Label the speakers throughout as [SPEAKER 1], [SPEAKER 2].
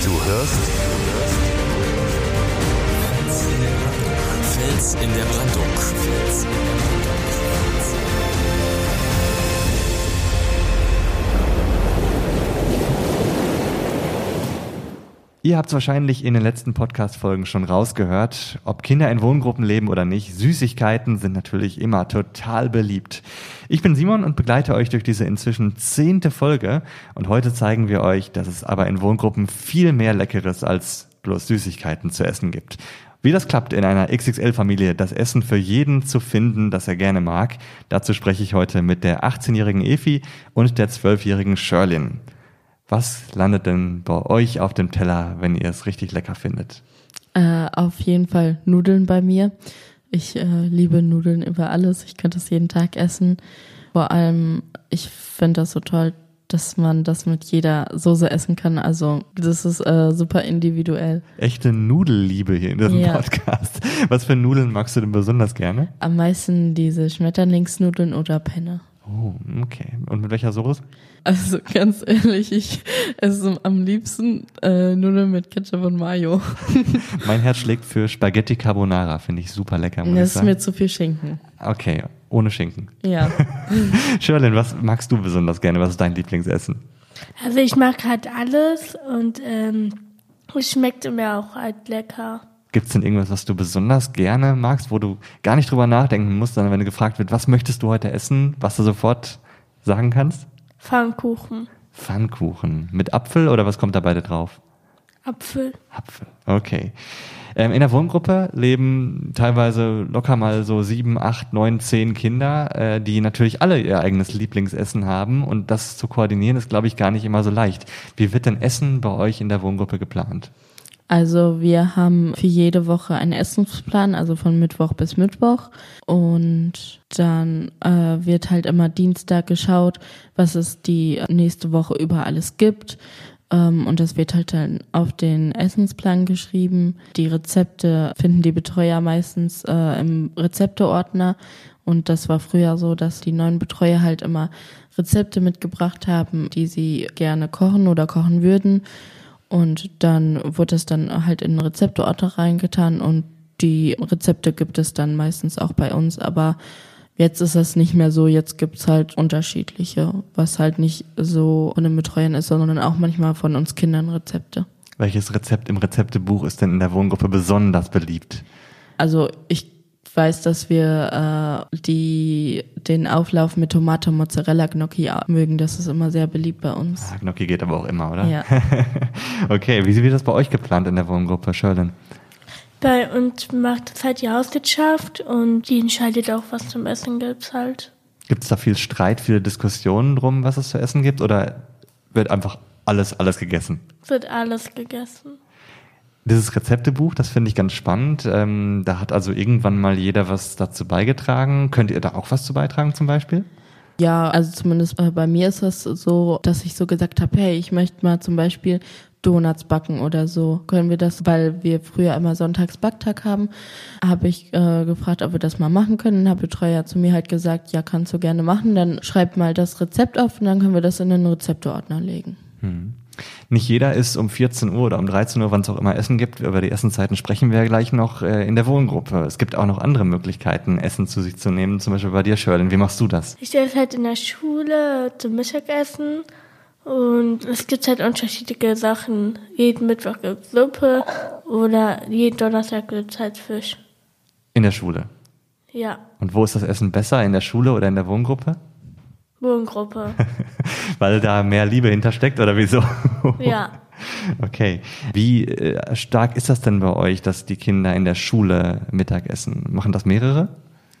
[SPEAKER 1] Du hörst Fels in der Brandung.
[SPEAKER 2] Ihr habt es wahrscheinlich in den letzten Podcast-Folgen schon rausgehört, ob Kinder in Wohngruppen leben oder nicht. Süßigkeiten sind natürlich immer total beliebt. Ich bin Simon und begleite euch durch diese inzwischen 10. Folge. Und heute zeigen wir euch, dass es aber in Wohngruppen viel mehr Leckeres als bloß Süßigkeiten zu essen gibt. Wie das klappt in einer XXL-Familie, das Essen für jeden zu finden, das er gerne mag, dazu spreche ich heute mit der 18-jährigen Efi und der 12-jährigen Sherlyn. Was landet denn bei euch auf dem Teller, wenn ihr es richtig lecker findet?
[SPEAKER 3] Auf jeden Fall Nudeln bei mir. Ich liebe Nudeln über alles. Ich könnte es jeden Tag essen. Vor allem, ich finde das so toll, dass man das mit jeder Soße essen kann. Also das ist super individuell.
[SPEAKER 2] Echte Nudelliebe hier in diesem Podcast. Was für Nudeln magst du denn besonders gerne?
[SPEAKER 3] Am meisten diese Schmetterlingsnudeln oder Penne.
[SPEAKER 2] Oh, okay. Und mit welcher Soße?
[SPEAKER 3] Also ganz ehrlich, ich esse am liebsten Nudeln mit Ketchup und Mayo.
[SPEAKER 2] Mein Herz schlägt für Spaghetti Carbonara, finde ich super lecker.
[SPEAKER 3] Das ist mir zu viel Schinken.
[SPEAKER 2] Okay, ohne Schinken.
[SPEAKER 3] Ja.
[SPEAKER 2] Sherlyn, was magst du besonders gerne? Was ist dein Lieblingsessen?
[SPEAKER 4] Also ich mag halt alles und es schmeckt mir auch halt lecker.
[SPEAKER 2] Gibt es denn irgendwas, was du besonders gerne magst, wo du gar nicht drüber nachdenken musst, sondern wenn du gefragt wird, was möchtest du heute essen, was du sofort sagen kannst?
[SPEAKER 4] Pfannkuchen.
[SPEAKER 2] Pfannkuchen. Mit Apfel oder was kommt da beide drauf?
[SPEAKER 4] Apfel.
[SPEAKER 2] Apfel, okay. In der Wohngruppe leben teilweise locker mal so 7, 8, 9, 10 Kinder, die natürlich alle ihr eigenes Lieblingsessen haben und das zu koordinieren ist, glaube ich, gar nicht immer so leicht. Wie wird denn Essen bei euch in der Wohngruppe geplant?
[SPEAKER 3] Also wir haben für jede Woche einen Essensplan, also von Mittwoch bis Mittwoch. Und dann wird halt immer Dienstag geschaut, was es die nächste Woche über alles gibt. Und das wird halt dann auf den Essensplan geschrieben. Die Rezepte finden die Betreuer meistens im Rezepteordner. Und das war früher so, dass die neuen Betreuer halt immer Rezepte mitgebracht haben, die sie gerne kochen oder kochen würden. Und dann wurde es dann halt in den Rezepteordner reingetan und die Rezepte gibt es dann meistens auch bei uns, aber jetzt ist das nicht mehr so, jetzt gibt's halt unterschiedliche, was halt nicht so von den Betreuern ist, sondern auch manchmal von uns Kindern Rezepte. Welches
[SPEAKER 2] Rezept im Rezeptebuch ist denn in der Wohngruppe besonders beliebt?
[SPEAKER 3] Also ich weiß, dass wir den Auflauf mit Tomate und Mozzarella Gnocchi mögen. Das ist immer sehr beliebt bei uns.
[SPEAKER 2] Gnocchi geht aber auch immer, oder?
[SPEAKER 3] Ja.
[SPEAKER 2] Okay, wie wird das bei euch geplant in der Wohngruppe, Sherlyn?
[SPEAKER 4] Bei uns macht das halt die Hauswirtschaft und die entscheidet auch, was zum Essen gibt halt.
[SPEAKER 2] Gibt es da viel Streit, viele Diskussionen drum, was es zu essen gibt? Oder wird einfach alles gegessen?
[SPEAKER 4] Wird alles gegessen.
[SPEAKER 2] Dieses Rezeptebuch, das finde ich ganz spannend. Da hat also irgendwann mal jeder was dazu beigetragen. Könnt ihr da auch was zu beitragen zum Beispiel?
[SPEAKER 3] Ja, also zumindest bei mir ist das so, dass ich so gesagt habe, hey, ich möchte mal zum Beispiel Donuts backen oder so. Können wir das, weil wir früher immer Sonntags Backtag haben, habe ich gefragt, ob wir das mal machen können. Dann hat Betreuer zu mir halt gesagt, ja, kannst du gerne machen. Dann schreib mal das Rezept auf und dann können wir das in den Rezepteordner legen.
[SPEAKER 2] Nicht jeder ist um 14 Uhr oder um 13 Uhr, wann es auch immer Essen gibt. Über die Essenszeiten sprechen wir ja gleich noch in der Wohngruppe. Es gibt auch noch andere Möglichkeiten, Essen zu sich zu nehmen. Zum Beispiel bei dir, Sherlyn. Wie machst du das?
[SPEAKER 4] Ich esse halt in der Schule zum Mittagessen und es gibt halt unterschiedliche Sachen. Jeden Mittwoch gibt es Suppe oder jeden Donnerstag gibt es halt Fisch.
[SPEAKER 2] In der Schule?
[SPEAKER 4] Ja.
[SPEAKER 2] Und wo ist das Essen besser? In der Schule oder in der Wohngruppe?
[SPEAKER 4] Wohngruppe.
[SPEAKER 2] Weil da mehr Liebe hintersteckt oder wieso?
[SPEAKER 4] Ja.
[SPEAKER 2] Okay. Wie stark ist das denn bei euch, dass die Kinder in der Schule Mittag essen? Machen das mehrere?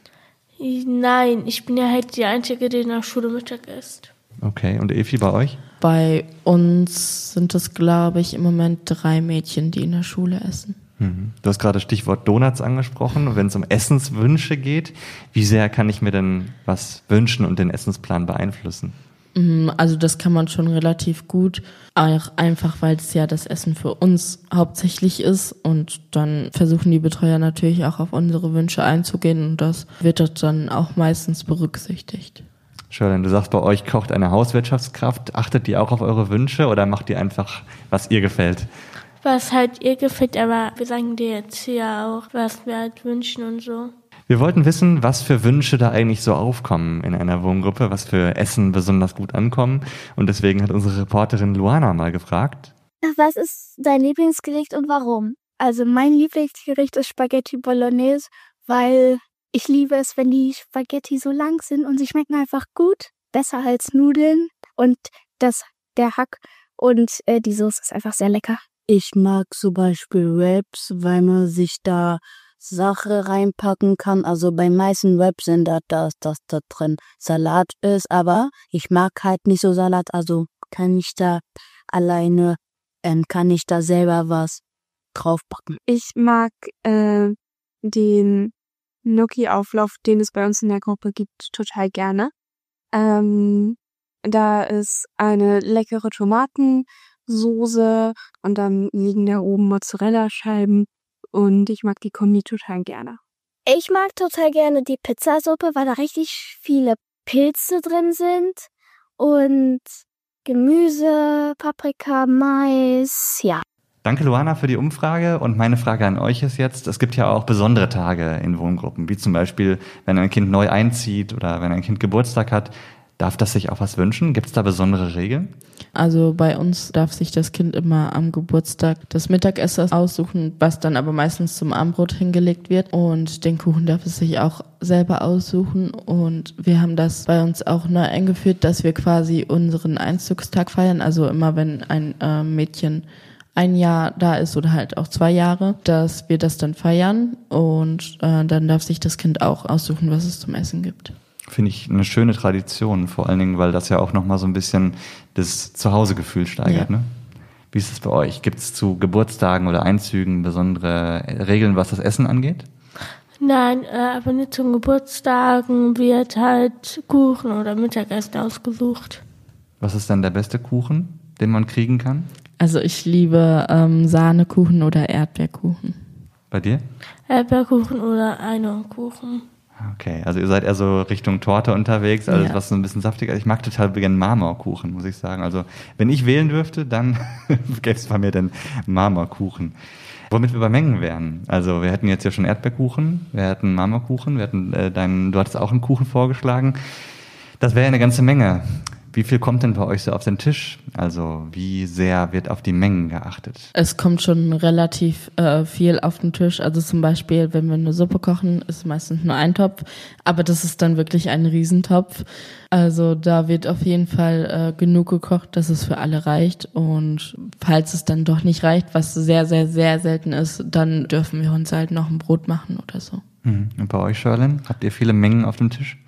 [SPEAKER 4] Nein, ich bin ja halt die Einzige, die in der Schule Mittag isst.
[SPEAKER 2] Okay. Und Efi, bei euch?
[SPEAKER 3] Bei uns sind es, glaube ich, im Moment 3 Mädchen, die in der Schule essen.
[SPEAKER 2] Du hast gerade Stichwort Donuts angesprochen. Wenn es um Essenswünsche geht, wie sehr kann ich mir denn was wünschen und den Essensplan beeinflussen?
[SPEAKER 3] Also das kann man schon relativ gut, auch einfach, weil es ja das Essen für uns hauptsächlich ist und dann versuchen die Betreuer natürlich auch auf unsere Wünsche einzugehen und das wird dann auch meistens berücksichtigt.
[SPEAKER 2] Shirley, du sagst, bei euch kocht eine Hauswirtschaftskraft. Achtet die auch auf eure Wünsche oder macht ihr einfach, was ihr gefällt?
[SPEAKER 4] Was halt ihr gefällt, aber wir sagen dir jetzt hier auch, was wir halt wünschen und so.
[SPEAKER 2] Wir wollten wissen, was für Wünsche da eigentlich so aufkommen in einer Wohngruppe, was für Essen besonders gut ankommen. Und deswegen hat unsere Reporterin Luana mal gefragt.
[SPEAKER 1] Was ist dein Lieblingsgericht und warum? Also mein Lieblingsgericht ist Spaghetti Bolognese, weil ich liebe es, wenn die Spaghetti so lang sind und sie schmecken einfach gut. Besser als Nudeln und der Hack und die Soße ist einfach sehr lecker.
[SPEAKER 5] Ich mag zum Beispiel Wraps, weil man sich da Sache reinpacken kann. Also bei meisten Wraps sind da drin Salat ist, aber ich mag halt nicht so Salat, also kann ich da selber was draufpacken.
[SPEAKER 6] Ich mag den Gnocchi-Auflauf, den es bei uns in der Gruppe gibt, total gerne. Da ist eine leckere Tomatensoße und dann liegen da oben Mozzarella-Scheiben und ich mag die Kombi total gerne.
[SPEAKER 1] Ich mag total gerne die Pizzasuppe, weil da richtig viele Pilze drin sind und Gemüse, Paprika, Mais, ja.
[SPEAKER 2] Danke, Luana, für die Umfrage. Und meine Frage an euch ist jetzt, es gibt ja auch besondere Tage in Wohngruppen, wie zum Beispiel, wenn ein Kind neu einzieht oder wenn ein Kind Geburtstag hat. Darf das sich auch was wünschen? Gibt es da besondere Regeln?
[SPEAKER 3] Also bei uns darf sich das Kind immer am Geburtstag das Mittagessen aussuchen, was dann aber meistens zum Abendbrot hingelegt wird. Und den Kuchen darf es sich auch selber aussuchen. Und wir haben das bei uns auch neu eingeführt, dass wir quasi unseren Einzugstag feiern. Also immer wenn ein Mädchen 1 Jahr da ist oder halt auch 2 Jahre, dass wir das dann feiern. Und dann darf sich das Kind auch aussuchen, was es zum Essen gibt.
[SPEAKER 2] Finde ich eine schöne Tradition, vor allen Dingen, weil das ja auch nochmal so ein bisschen das Zuhausegefühl steigert.
[SPEAKER 3] Ja.
[SPEAKER 2] Ne? Wie ist es bei euch? Gibt es zu Geburtstagen oder Einzügen besondere Regeln, was das Essen angeht?
[SPEAKER 4] Nein, aber nicht zum Geburtstagen wird halt Kuchen oder Mittagessen ausgesucht.
[SPEAKER 2] Was ist denn der beste Kuchen, den man kriegen kann?
[SPEAKER 3] Also ich liebe Sahnekuchen oder Erdbeerkuchen.
[SPEAKER 2] Bei dir?
[SPEAKER 4] Erdbeerkuchen oder Einhornkuchen.
[SPEAKER 2] Okay, also ihr seid eher so Richtung Torte unterwegs, also
[SPEAKER 3] Ja.
[SPEAKER 2] was so ein bisschen saftiger ist. Ich mag total gerne Marmorkuchen, muss ich sagen. Also wenn ich wählen dürfte, dann gäbe es bei mir den Marmorkuchen. Womit wir bei Mengen wären. Also wir hätten jetzt ja schon Erdbeerkuchen, wir hätten Marmorkuchen, wir hätten du hattest auch einen Kuchen vorgeschlagen. Das wäre ja eine ganze Menge. Wie viel kommt denn bei euch so auf den Tisch? Also wie sehr wird auf die Mengen geachtet?
[SPEAKER 3] Es kommt schon relativ viel auf den Tisch. Also zum Beispiel, wenn wir eine Suppe kochen, ist meistens nur ein Topf. Aber das ist dann wirklich ein Riesentopf. Also da wird auf jeden Fall genug gekocht, dass es für alle reicht. Und falls es dann doch nicht reicht, was sehr, sehr, sehr selten ist, dann dürfen wir uns halt noch ein Brot machen oder so.
[SPEAKER 2] Und bei euch, Shirley, habt ihr viele Mengen auf dem Tisch?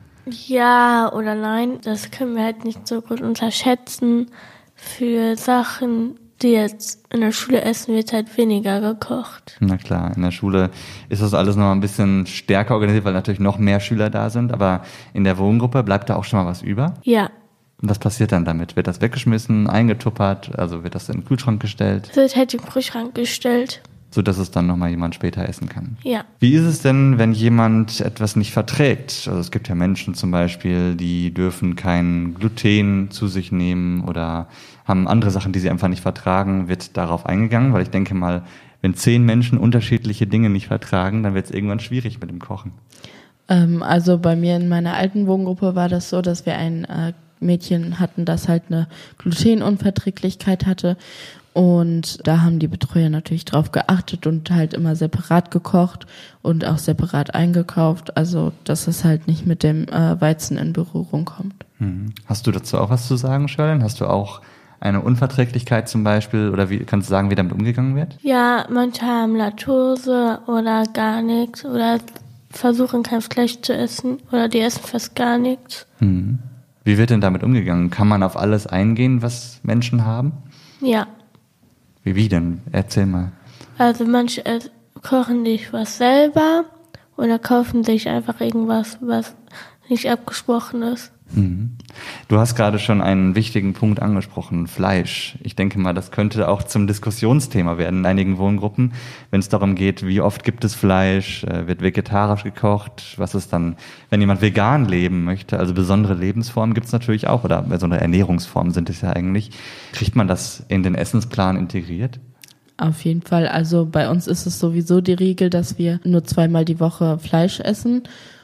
[SPEAKER 4] Ja oder nein, das können wir halt nicht so gut unterschätzen. Für Sachen, die jetzt in der Schule essen, wird halt weniger gekocht.
[SPEAKER 2] Na klar, in der Schule ist das alles noch ein bisschen stärker organisiert, weil natürlich noch mehr Schüler da sind. Aber in der Wohngruppe bleibt da auch schon mal was über?
[SPEAKER 4] Ja,
[SPEAKER 2] Und was passiert dann damit? Wird das weggeschmissen, eingetuppert? Also wird das in den Kühlschrank gestellt,
[SPEAKER 4] es wird halt im Kühlschrank gestellt.
[SPEAKER 2] sodass es dann nochmal jemand später essen kann?
[SPEAKER 4] Ja.
[SPEAKER 2] Wie ist es denn, wenn jemand etwas nicht verträgt? Also es gibt ja Menschen zum Beispiel, die dürfen kein Gluten zu sich nehmen oder haben andere Sachen, die sie einfach nicht vertragen. Wird darauf eingegangen? Weil ich denke mal, wenn 10 Menschen unterschiedliche Dinge nicht vertragen, dann wird es irgendwann schwierig mit dem Kochen.
[SPEAKER 3] Also bei mir in meiner alten Wohngruppe war das so, dass wir ein Mädchen hatten, das halt eine Glutenunverträglichkeit hatte. Und da haben die Betreuer natürlich drauf geachtet und halt immer separat gekocht und auch separat eingekauft. Also, dass es halt nicht mit dem Weizen in Berührung kommt.
[SPEAKER 2] Hast du dazu auch was zu sagen, Shirley? Hast du auch eine Unverträglichkeit zum Beispiel? Oder wie kannst du sagen, wie damit umgegangen wird?
[SPEAKER 4] Ja, manche haben Laktose oder gar nichts oder versuchen kein Fleisch zu essen oder die essen fast gar nichts.
[SPEAKER 2] Wie wird denn damit umgegangen? Kann man auf alles eingehen, was Menschen haben?
[SPEAKER 4] Ja,
[SPEAKER 2] Wie denn? Erzähl mal.
[SPEAKER 4] also manche kochen sich was selber oder kaufen sich einfach irgendwas, was nicht abgesprochen ist.
[SPEAKER 2] Du hast gerade schon einen wichtigen Punkt angesprochen, Fleisch. Ich denke mal, das könnte auch zum Diskussionsthema werden in einigen Wohngruppen, wenn es darum geht, wie oft gibt es Fleisch, wird vegetarisch gekocht, was ist dann, wenn jemand vegan leben möchte, also besondere Lebensformen gibt es natürlich auch, oder besondere Ernährungsformen sind es ja eigentlich. Kriegt man das in den Essensplan integriert?
[SPEAKER 3] Auf jeden Fall. Also bei uns ist es sowieso die Regel, dass wir nur 2-mal die Woche Fleisch essen.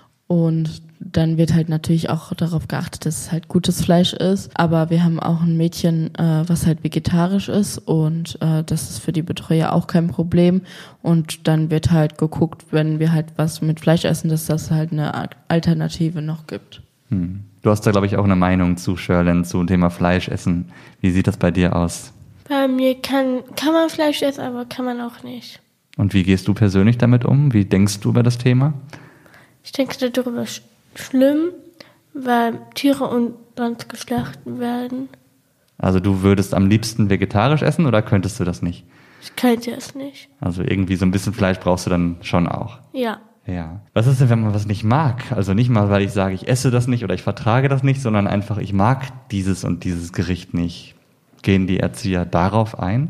[SPEAKER 3] Und dann wird halt natürlich auch darauf geachtet, dass es halt gutes Fleisch ist. Aber wir haben auch ein Mädchen, was halt vegetarisch ist. Und das ist für die Betreuer auch kein Problem. Und dann wird halt geguckt, wenn wir halt was mit Fleisch essen, dass das halt eine Alternative noch gibt.
[SPEAKER 2] Du hast da, glaube ich, auch eine Meinung zu, Sherlyn, zum Thema Fleisch essen. Wie sieht das bei dir aus?
[SPEAKER 4] Bei mir kann man Fleisch essen, aber kann man auch nicht.
[SPEAKER 2] Und wie gehst du persönlich damit um? Wie denkst du über das Thema?
[SPEAKER 4] Ich denke darüber schlimm, weil Tiere umsonst geschlachtet werden.
[SPEAKER 2] Also du würdest am liebsten vegetarisch essen oder könntest du das nicht?
[SPEAKER 4] Ich könnte es nicht.
[SPEAKER 2] Also irgendwie so ein bisschen Fleisch brauchst du dann schon auch.
[SPEAKER 4] Ja.
[SPEAKER 2] Ja. Was ist denn, wenn man was nicht mag? Also nicht mal, weil ich sage, ich esse das nicht oder ich vertrage das nicht, sondern einfach, ich mag dieses und dieses Gericht nicht. Gehen die Erzieher darauf ein?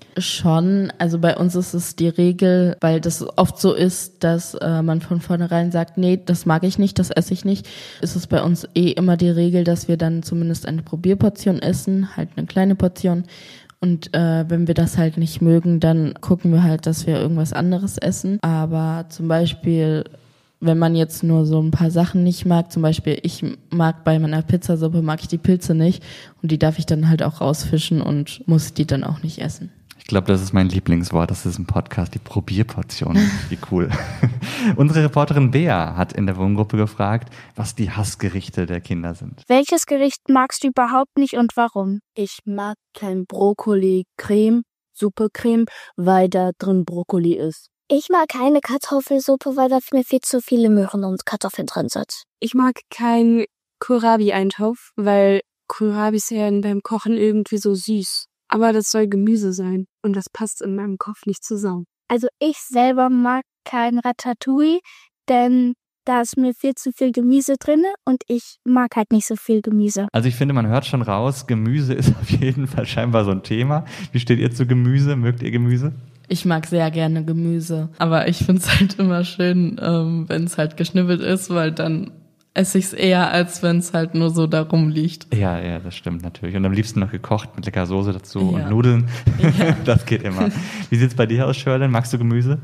[SPEAKER 3] Schon, also bei uns ist es die Regel, weil das oft so ist, dass man von vornherein sagt, nee, das mag ich nicht, das esse ich nicht, ist es bei uns immer die Regel, dass wir dann zumindest eine Probierportion essen, halt eine kleine Portion. Und wenn wir das halt nicht mögen, dann gucken wir halt, dass wir irgendwas anderes essen. Aber zum Beispiel, wenn man jetzt nur so ein paar Sachen nicht mag, zum Beispiel ich mag bei meiner Pizzasuppe, mag ich die Pilze nicht und die darf ich dann halt auch rausfischen und muss die dann auch nicht essen.
[SPEAKER 2] Ich glaube, das ist mein Lieblingswort, das ist ein Podcast, die Probierportion. Wie cool. Unsere Reporterin Bea hat in der Wohngruppe gefragt, was die Hassgerichte der Kinder sind.
[SPEAKER 1] Welches Gericht magst du überhaupt nicht und warum?
[SPEAKER 5] Ich mag kein Brokkoli-Creme, Suppe-Creme, weil da drin Brokkoli ist.
[SPEAKER 1] Ich mag keine Kartoffelsuppe, weil da mir viel zu viele Möhren und Kartoffeln drin sind.
[SPEAKER 6] Ich mag keinen Kohlrabi-Eintopf, weil Kohlrabis werden beim Kochen irgendwie so süß. Aber das soll Gemüse sein und das passt in meinem Kopf nicht zusammen.
[SPEAKER 1] Also ich selber mag kein Ratatouille, denn da ist mir viel zu viel Gemüse drin und ich mag halt nicht so viel Gemüse.
[SPEAKER 2] Also ich finde, man hört schon raus, Gemüse ist auf jeden Fall scheinbar so ein Thema. Wie steht ihr zu Gemüse? Mögt ihr Gemüse?
[SPEAKER 3] Ich mag sehr gerne Gemüse, aber ich finde es halt immer schön, wenn es halt geschnibbelt ist, weil dann esse ich es eher, als wenn es halt nur so da rumliegt.
[SPEAKER 2] Ja, das stimmt natürlich. Und am liebsten noch gekocht mit lecker Soße dazu
[SPEAKER 3] Ja.
[SPEAKER 2] und Nudeln.
[SPEAKER 3] Ja.
[SPEAKER 2] Das geht immer. Wie sieht's bei dir aus, Sherlyn? Magst du Gemüse?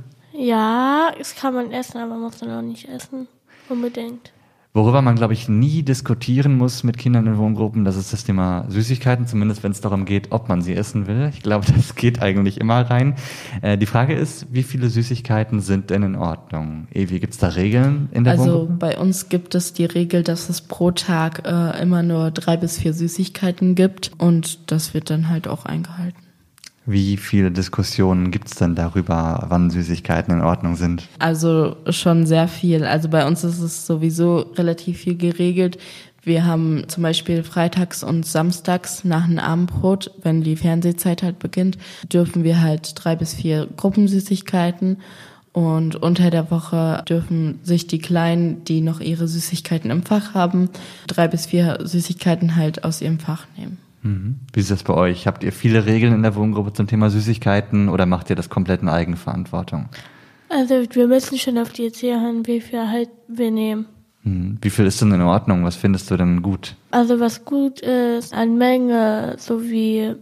[SPEAKER 4] Ja, das kann man essen, aber muss man auch nicht essen. Unbedingt.
[SPEAKER 2] Worüber man, glaube ich, nie diskutieren muss mit Kindern in Wohngruppen, das ist das Thema Süßigkeiten, zumindest wenn es darum geht, ob man sie essen will. Ich glaube, das geht eigentlich immer rein. Die Frage ist, wie viele Süßigkeiten sind denn in Ordnung? Evi, gibt es da Regeln in der
[SPEAKER 3] Also
[SPEAKER 2] Wohngruppe?
[SPEAKER 3] bei uns gibt es die Regel, dass es pro Tag immer nur 3 bis 4 Süßigkeiten gibt und das wird dann halt auch eingehalten.
[SPEAKER 2] Wie viele Diskussionen gibt es denn darüber, wann Süßigkeiten in Ordnung sind?
[SPEAKER 3] Also schon sehr viel. Also bei uns ist es sowieso relativ viel geregelt. Wir haben zum Beispiel freitags und samstags nach dem Abendbrot, wenn die Fernsehzeit halt beginnt, dürfen wir halt 3 bis 4 Gruppensüßigkeiten. Und unter der Woche dürfen sich die Kleinen, die noch ihre Süßigkeiten im Fach haben, 3 bis 4 Süßigkeiten halt aus ihrem Fach nehmen.
[SPEAKER 2] Wie ist das bei euch? Habt ihr viele Regeln in der Wohngruppe zum Thema Süßigkeiten oder macht ihr das komplett in Eigenverantwortung?
[SPEAKER 4] Also wir müssen schon auf die Erzieher hören, wie viel halt wir nehmen.
[SPEAKER 2] Wie viel ist denn in Ordnung? Was findest du denn gut?
[SPEAKER 4] Also was gut ist, an Menge, so wie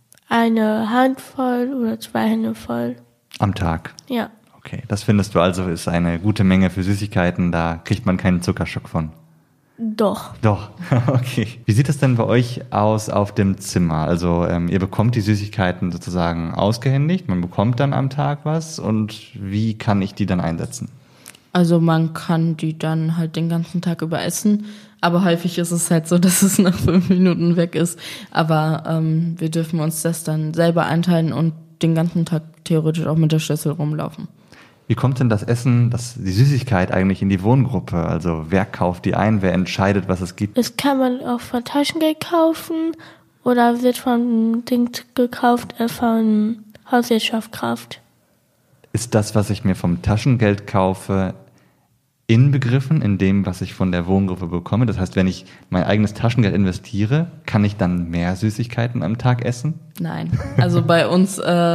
[SPEAKER 4] eine Hand voll oder 2 Hände voll.
[SPEAKER 2] Am Tag?
[SPEAKER 4] Ja.
[SPEAKER 2] Okay, das findest du also ist eine gute Menge für Süßigkeiten, da kriegt man keinen Zuckerschock von.
[SPEAKER 4] Doch.
[SPEAKER 2] Doch, okay. Wie sieht es denn bei euch aus auf dem Zimmer? Also ihr bekommt die Süßigkeiten sozusagen ausgehändigt, man bekommt dann am Tag was und wie kann ich die dann einsetzen?
[SPEAKER 3] Also man kann die dann halt den ganzen Tag über essen, aber häufig ist es halt so, dass es nach 5 Minuten weg ist. Aber wir dürfen uns das dann selber einteilen und den ganzen Tag theoretisch auch mit der Schüssel rumlaufen.
[SPEAKER 2] Wie kommt denn das Essen, die Süßigkeit eigentlich in die Wohngruppe? Also wer kauft die ein, wer entscheidet, was es gibt?
[SPEAKER 4] Das kann man auch von Taschengeld kaufen oder wird von Dings gekauft, von Hauswirtschaftskraft.
[SPEAKER 2] Ist das, was ich mir vom Taschengeld kaufe, inbegriffen in dem, was ich von der Wohngruppe bekomme? Das heißt, wenn ich mein eigenes Taschengeld investiere, kann ich dann mehr Süßigkeiten am Tag essen?
[SPEAKER 3] Nein, also bei uns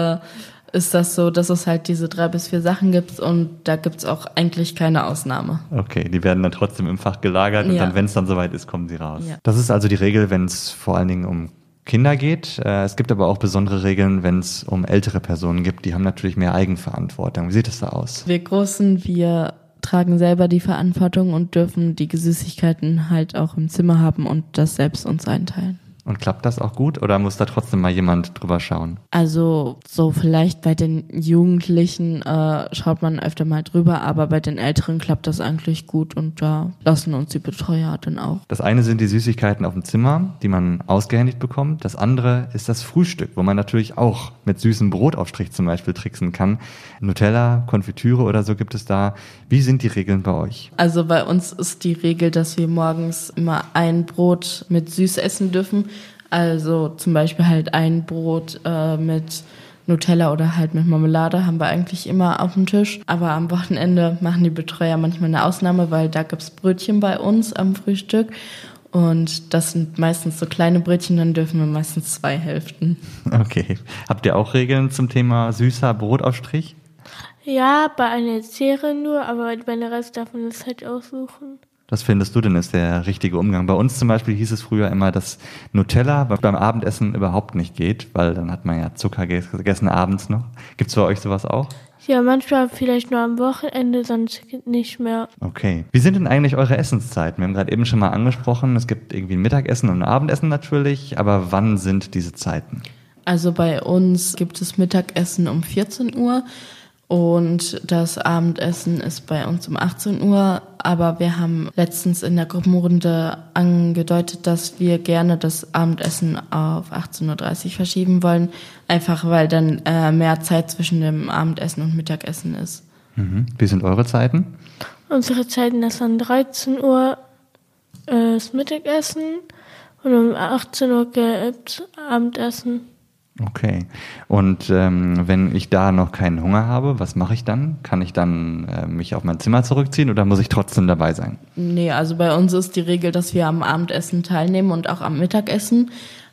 [SPEAKER 3] ist das so, dass es halt diese 3 bis 4 Sachen gibt und da gibt's auch eigentlich keine Ausnahme.
[SPEAKER 2] Okay, die werden dann trotzdem im Fach gelagert und
[SPEAKER 3] Ja.
[SPEAKER 2] dann, wenn es dann soweit ist, kommen sie raus.
[SPEAKER 3] Ja.
[SPEAKER 2] Das ist also die Regel, wenn es vor allen Dingen um Kinder geht. Es gibt aber auch besondere Regeln, wenn es um ältere Personen gibt. Die haben natürlich mehr Eigenverantwortung. Wie sieht es da aus?
[SPEAKER 3] Wir Großen, wir tragen selber die Verantwortung und dürfen die Süßigkeiten halt auch im Zimmer haben und das selbst uns einteilen.
[SPEAKER 2] Und klappt das auch gut oder muss da trotzdem mal jemand drüber schauen?
[SPEAKER 3] Also so vielleicht bei den Jugendlichen schaut man öfter mal drüber, aber bei den Älteren klappt das eigentlich gut und da lassen uns die Betreuer dann auch.
[SPEAKER 2] Das eine sind die Süßigkeiten auf dem Zimmer, die man ausgehändigt bekommt. Das andere ist das Frühstück, wo man natürlich auch mit süßem Brotaufstrich zum Beispiel tricksen kann. Nutella, Konfitüre oder so gibt es da. Wie sind die Regeln bei euch?
[SPEAKER 3] Also bei uns ist die Regel, dass wir morgens immer ein Brot mit süß essen dürfen. Also zum Beispiel halt ein Brot mit Nutella oder halt mit Marmelade haben wir eigentlich immer auf dem Tisch. Aber am Wochenende machen die Betreuer manchmal eine Ausnahme, weil da gibt's Brötchen bei uns am Frühstück. Und das sind meistens so kleine Brötchen, dann dürfen wir meistens 2 Hälften.
[SPEAKER 2] Okay. Habt ihr auch Regeln zum Thema süßer Brotaufstrich?
[SPEAKER 4] Ja, bei einer Serie nur, aber bei der Rest darf man das halt aussuchen.
[SPEAKER 2] Was findest du denn ist der richtige Umgang? Bei uns zum Beispiel hieß es früher immer, dass Nutella beim Abendessen überhaupt nicht geht, weil dann hat man ja Zucker gegessen abends noch. Gibt's bei euch sowas auch?
[SPEAKER 4] Ja, manchmal vielleicht nur am Wochenende, sonst nicht mehr.
[SPEAKER 2] Okay. Wie sind denn eigentlich eure Essenszeiten? Wir haben gerade eben schon mal angesprochen, es gibt irgendwie ein Mittagessen und ein Abendessen natürlich, aber wann sind diese Zeiten?
[SPEAKER 3] Also bei uns gibt es Mittagessen um 14 Uhr und das Abendessen ist bei uns um 18 Uhr. Aber wir haben letztens in der Gruppenrunde angedeutet, dass wir gerne das Abendessen auf 18.30 Uhr verschieben wollen. Einfach weil dann mehr Zeit zwischen dem Abendessen und Mittagessen ist.
[SPEAKER 2] Mhm. Wie sind eure Zeiten?
[SPEAKER 4] Unsere Zeiten ist dann 13 Uhr das Mittagessen und um 18 Uhr gibt's Abendessen.
[SPEAKER 2] Okay. Und wenn ich da noch keinen Hunger habe, was mache ich dann? Kann ich dann mich auf mein Zimmer zurückziehen oder muss ich trotzdem dabei sein?
[SPEAKER 3] Nee, also bei uns ist die Regel, dass wir am Abendessen teilnehmen und auch am Mittagessen.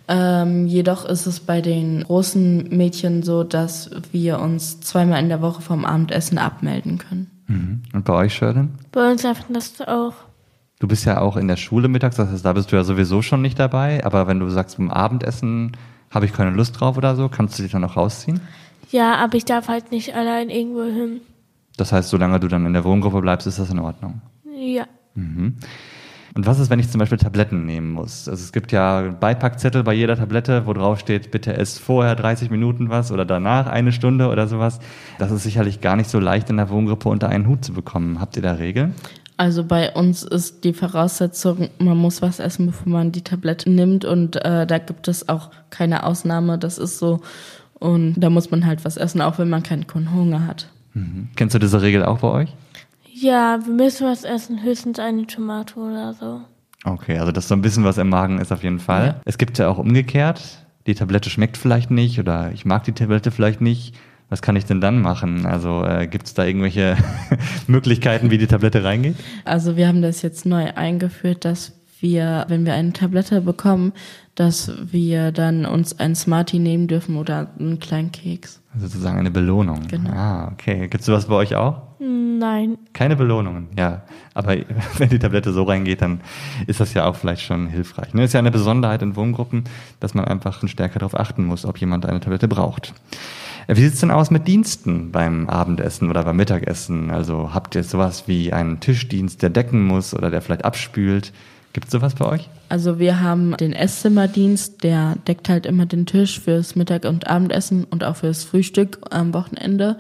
[SPEAKER 3] Jedoch ist es bei den großen Mädchen so, dass wir uns 2-mal in der Woche vom Abendessen abmelden können.
[SPEAKER 2] Mhm. Und bei euch, Sheldon?
[SPEAKER 4] Bei uns darf man das auch.
[SPEAKER 2] Du bist ja auch in der Schule mittags, das heißt, da bist du ja sowieso schon nicht dabei. Aber wenn du sagst, beim Abendessen habe ich keine Lust drauf oder so, kannst du dich dann auch rausziehen?
[SPEAKER 4] Ja, aber ich darf halt nicht allein irgendwo hin.
[SPEAKER 2] Das heißt, solange du dann in der Wohngruppe bleibst, ist das in Ordnung?
[SPEAKER 4] Ja.
[SPEAKER 2] Mhm. Und was ist, wenn ich zum Beispiel Tabletten nehmen muss? Also es gibt ja Beipackzettel bei jeder Tablette, wo drauf steht, bitte esst vorher 30 Minuten was oder danach 1 Stunde oder sowas. Das ist sicherlich gar nicht so leicht in der Wohngruppe unter einen Hut zu bekommen. Habt ihr da Regeln?
[SPEAKER 3] Also bei uns ist die Voraussetzung, man muss was essen, bevor man die Tablette nimmt und da gibt es auch keine Ausnahme, das ist so. Und da muss man halt was essen, auch wenn man keinen Hunger hat.
[SPEAKER 2] Mhm. Kennst du diese Regel auch bei euch?
[SPEAKER 4] Ja, wir müssen was essen, höchstens eine Tomate oder so.
[SPEAKER 2] Okay, also dass so ein bisschen was im Magen ist auf jeden Fall.
[SPEAKER 3] Ja.
[SPEAKER 2] Es gibt ja auch umgekehrt, die Tablette schmeckt vielleicht nicht oder ich mag die Tablette vielleicht nicht. Was kann ich denn dann machen? Also gibt es da irgendwelche Möglichkeiten, wie die Tablette reingeht?
[SPEAKER 3] Also wir haben das jetzt neu eingeführt, dass wir, wenn wir eine Tablette bekommen, dass wir dann uns ein Smartie nehmen dürfen oder einen kleinen Keks.
[SPEAKER 2] Also sozusagen eine Belohnung.
[SPEAKER 3] Genau.
[SPEAKER 2] Ah, okay. Gibt es sowas bei euch auch?
[SPEAKER 4] Nein.
[SPEAKER 2] Keine Belohnungen, ja. Aber wenn die Tablette so reingeht, dann ist das ja auch vielleicht schon hilfreich. Ne? Ist ja eine Besonderheit in Wohngruppen, dass man einfach stärker darauf achten muss, ob jemand eine Tablette braucht. Wie sieht's denn aus mit Diensten beim Abendessen oder beim Mittagessen? Also habt ihr sowas wie einen Tischdienst, der decken muss oder der vielleicht abspült? Gibt's sowas bei euch?
[SPEAKER 3] Also wir haben den Esszimmerdienst, der deckt halt immer den Tisch fürs Mittag- und Abendessen und auch fürs Frühstück am Wochenende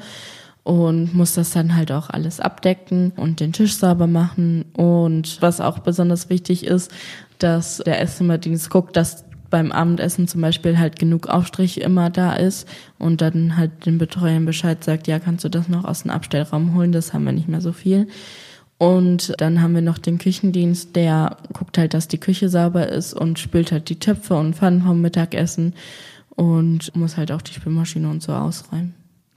[SPEAKER 3] und muss das dann halt auch alles abdecken und den Tisch sauber machen. Und was auch besonders wichtig ist, dass der Esszimmerdienst guckt, dass beim Abendessen zum Beispiel halt genug Aufstrich immer da ist und dann halt den Betreuern Bescheid sagt, ja, kannst du das noch aus dem Abstellraum holen, das haben wir nicht mehr so viel. Und dann haben wir noch den Küchendienst, der guckt halt, dass die Küche sauber ist und spült halt die Töpfe und Pfannen vom Mittagessen und muss halt auch die Spülmaschine und so ausräumen.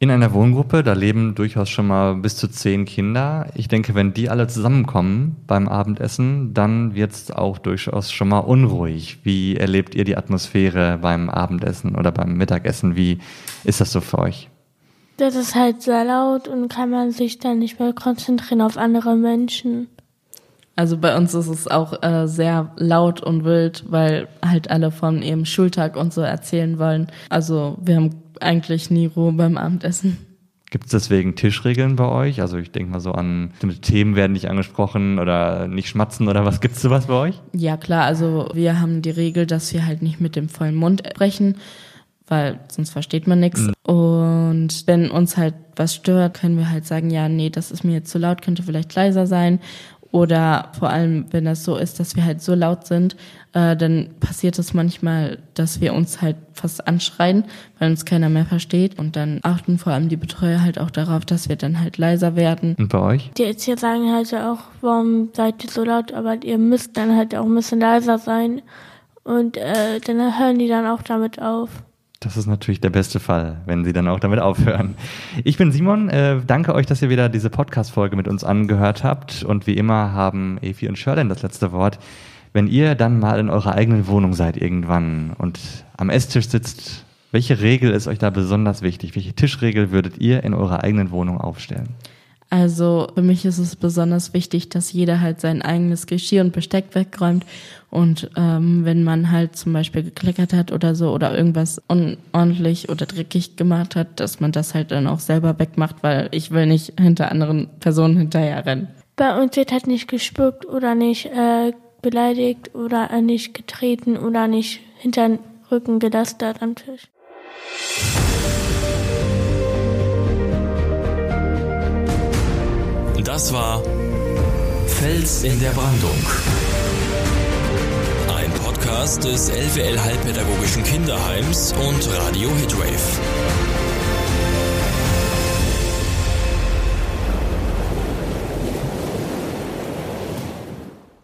[SPEAKER 2] In einer Wohngruppe, da leben durchaus schon mal bis zu 10 Kinder. Ich denke, wenn die alle zusammenkommen beim Abendessen, dann wird es auch durchaus schon mal unruhig. Wie erlebt ihr die Atmosphäre beim Abendessen oder beim Mittagessen? Wie ist das so für euch?
[SPEAKER 4] Das ist halt sehr laut und kann man sich dann nicht mehr konzentrieren auf andere Menschen.
[SPEAKER 3] Also bei uns ist es auch sehr laut und wild, weil halt alle von ihrem Schultag und so erzählen wollen. Also wir haben eigentlich nie Ruhe beim Abendessen.
[SPEAKER 2] Gibt es deswegen Tischregeln bei euch? Also ich denke mal so an, bestimmte Themen werden nicht angesprochen oder nicht schmatzen oder was. Gibt es sowas bei euch?
[SPEAKER 3] Ja klar, also wir haben die Regel, dass wir halt nicht mit dem vollen Mund sprechen, weil sonst versteht man nichts. Und wenn uns halt was stört, können wir halt sagen, ja, nee, das ist mir jetzt zu laut, könnte vielleicht leiser sein. Oder vor allem, wenn das so ist, dass wir halt so laut sind, dann passiert es manchmal, dass wir uns halt fast anschreien, weil uns keiner mehr versteht. Und dann achten vor allem die Betreuer halt auch darauf, dass wir dann halt leiser werden.
[SPEAKER 2] Und bei euch?
[SPEAKER 4] Die Erzieher sagen halt auch, warum seid ihr so laut, aber ihr müsst dann halt auch ein bisschen leiser sein. Und dann hören die dann auch damit auf.
[SPEAKER 2] Das ist natürlich der beste Fall, wenn Sie dann auch damit aufhören. Ich bin Simon, danke euch, dass ihr wieder diese Podcast-Folge mit uns angehört habt. Und wie immer haben Evi und Sherlyn das letzte Wort. Wenn ihr dann mal in eurer eigenen Wohnung seid irgendwann und am Esstisch sitzt, welche Regel ist euch da besonders wichtig? Welche Tischregel würdet ihr in eurer eigenen Wohnung aufstellen?
[SPEAKER 3] Also für mich ist es besonders wichtig, dass jeder halt sein eigenes Geschirr und Besteck wegräumt. Und wenn man halt zum Beispiel gekleckert hat oder so oder irgendwas unordentlich oder dreckig gemacht hat, dass man das halt dann auch selber wegmacht, weil ich will nicht hinter anderen Personen hinterher rennen.
[SPEAKER 4] Bei uns wird halt nicht gespuckt oder nicht beleidigt oder nicht getreten oder nicht hinter den Rücken gelästert am Tisch.
[SPEAKER 7] Das war Fels in der Brandung. Ein Podcast des LWL Heilpädagogischen Kinderheims und Radio Hitwave.